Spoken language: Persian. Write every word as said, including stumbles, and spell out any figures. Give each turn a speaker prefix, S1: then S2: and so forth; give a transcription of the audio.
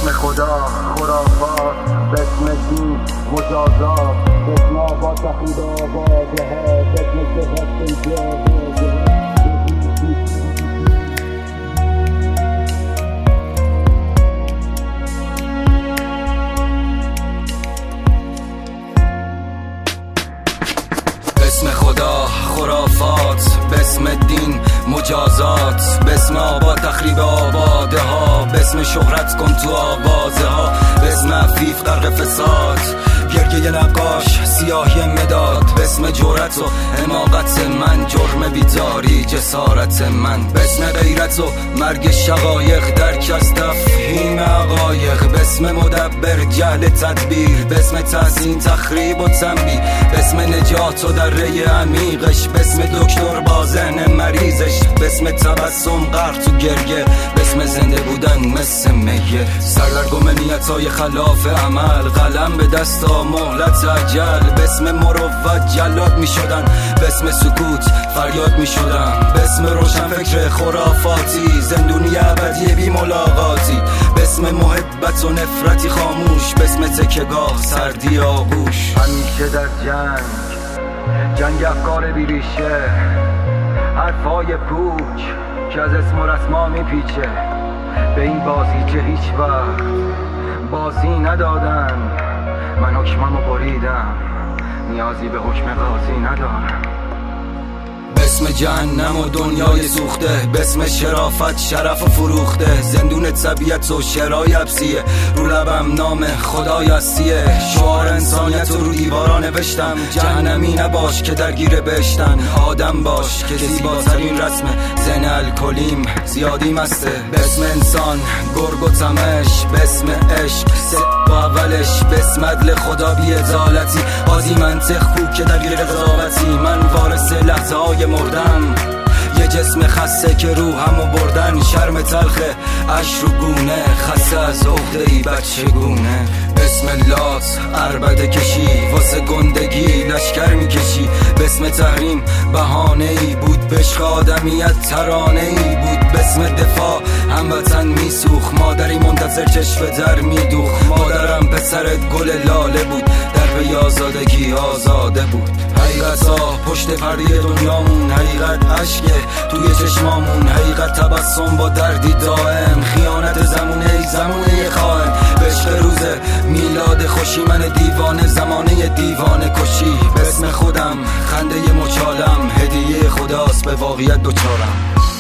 S1: اسم خدا خرافات، به اسم دین مجازات، به اسم آباد تخریب آباده ها، به اسم صحت جاده.
S2: بسم خدا خرافات، بسم دین مجازات، بسم آباد تخریب آباده ها، بسم شهرت کن تو آوازه ها، بسم عفیف غرق فساد، گرگه نقاش سیاهی مداد، بسم جرأت و حماقت من، جرم بیداری جسارت من، بسم غیرت و مرگ شقایق، درک از تفهیم حقایق، بسم مدبر جهل تدبیر، بسم تحسین تخریب و تنبیه، بسم نجات و دره عمیقش، بسم دکتر با ذهن مریضش، بسم تبسم غرق تو گرگه، بسم زنده بودن مثل میه، سردرگم نیتای خلاف عمل، قلم به دستا مهلت عجل، بسم مروت جلاد می شدن، بسم سکوت فریاد می شدن، بسم روشن فکر خرافاتی، زندونی ابدی بی ملاقاتی، بسم محبت و نفرتی خاموش، بسم تکگاه سردی آغوش.
S1: همیشه در جنگ جنگ افکار بیریشه، حرفای پوچ که از اسم و رسما میپیچه، به این بازی که هیچ وقت بازی ندادن، من حکممو بریدم، نیازی به حکم قاضی ندارم.
S2: بسم جهنم و دنیای سوخته، بسم شرافت شرف و فروخته، زندون طبیعت و شرای ابسیه، رو لبم نام خدای هستیه، شعار انسانیت رو دیوارا نوشتم، جهنمی نباش که درگیر بهشتن، آدم باش که زیباترین رسم زن الکلیم زیادی مسته، بسم انسان گرگ و تمش، بسم عشق و اولش، بسم عدل خدا بی عدالتی، قاضی منطق خوب که درگیر قضاوتی، من وارث لحظه های مردم، یه جسم خسته که روحمو بردن، شرم تلخه عشر و گونه، خسته از عهده ای بچه گونه، بسم لات عربده کشی، واسه گندگی لشکر میکشی، بسم تحریم بهانه ای بود، بشق آدمیت ترانه ای بود، بسم دفاع هموطن میسوخ، مادری منتظر چشم در میدوخ، مادرم پسرت گل لاله بود، در به آزادگی آزاده بود، حقیقتا پشت پرده دنیامون، حقیقت عشقه توی چشمامون، حقیقت تبسم با دردی دائم، خیانت زمونه ای زمونه خواهم، عشق روز میلاد خوشی، من دیوانه زمانه دیوانه کشی، بسم خودم خنده مچالم، هدیه خداست به واقعیت دوچارم.